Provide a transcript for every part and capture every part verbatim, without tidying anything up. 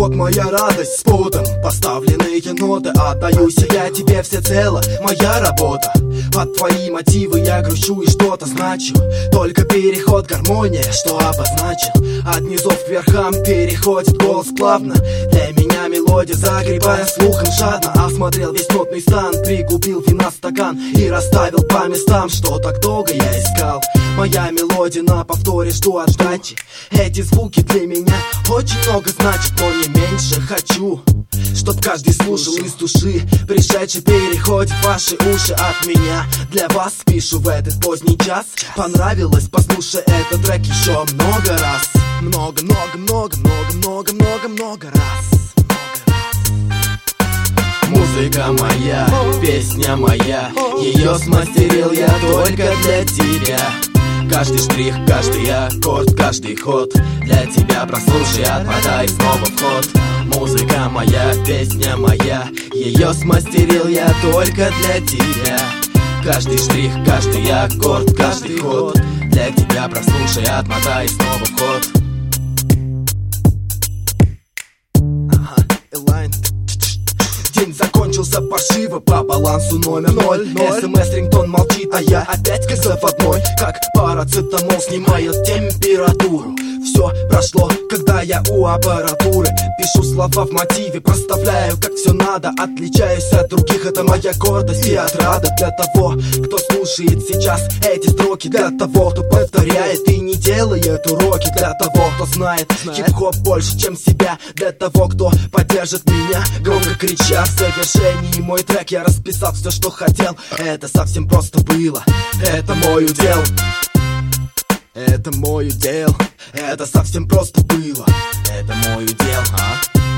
вот моя радость с путом. Поставленные ноты, отдаюсь я тебе всецело. Моя работа, под твои мотивы я грущу и что-то значу. Только переход, гармония, что обозначил. От низов к верхам переходит голос плавно. Для меня мелодия, загребая слухом жадно. Осмотрел весь нотный стан, пригубил вина стакан и расставил по местам, что так долго я искал. Моя мелодия на повторе, жду от сдачи. Эти звуки для меня очень много значат, но не меньше хочу, чтоб каждый слушал из души. Пришедший переходит в ваши уши от меня. Для вас пишу в этот поздний час. Понравилось, послушай этот трек еще много раз. Много, много, много, много, много, много, много раз. Музыка моя, песня моя, ее смастерил я только для тебя. Каждый штрих, каждый аккорд, каждый ход для тебя прослушай, отмотай снова в ход. Музыка моя, песня моя, ее смастерил я только для тебя. Каждый штрих, каждый аккорд, каждый ход для тебя прослушай, отмотай снова в ход. Ага, Элайн. День закончился паршиво, по балансу номер ноль. СМС рингтон молчит, а я опять как заводной. Как парацетамол снимает температуру. Все прошло, когда я у аппаратуры. Пишу слова в мотиве, проставляю как все надо. Отличаюсь от других, это моя гордость и отрада. Для того, кто слушает сейчас эти строки. Для того, кто повторяет и не делает уроки. Для того, кто знает хип-хоп больше, чем себя. Для того, кто поддержит меня, громко крича. В завершении мой трек я расписал все, что хотел. Это совсем просто было, это мой удел. Это мой удел, это совсем просто было. Это мой удел, а?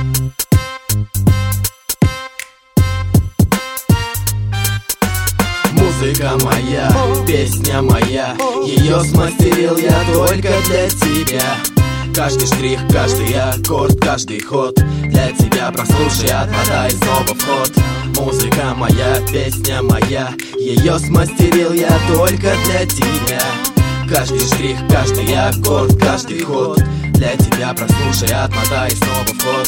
Музыка моя, песня моя, ее смастерил я только для тебя. Каждый штрих, каждый аккорд, каждый ход для тебя прослушай, отмотай снова в ход. Музыка моя, песня моя, ее смастерил я только для тебя. Каждый штрих, каждый аккорд, каждый ход для тебя прослушай, отмотай снова в ход.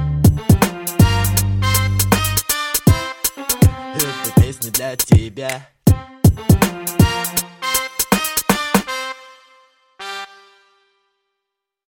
Эта песня для тебя.